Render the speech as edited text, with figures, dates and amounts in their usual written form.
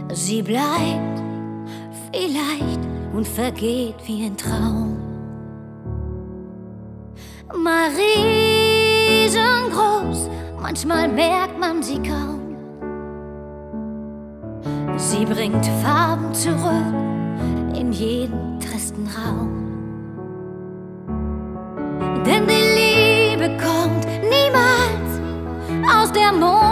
Sie bleibt vielleicht und vergeht wie ein Traum. Mal riesengroß, manchmal merkt man sie kaum. Sie bringt Farben zurück in jeden tristen Raum. Denn die Liebe kommt niemals aus der Mond.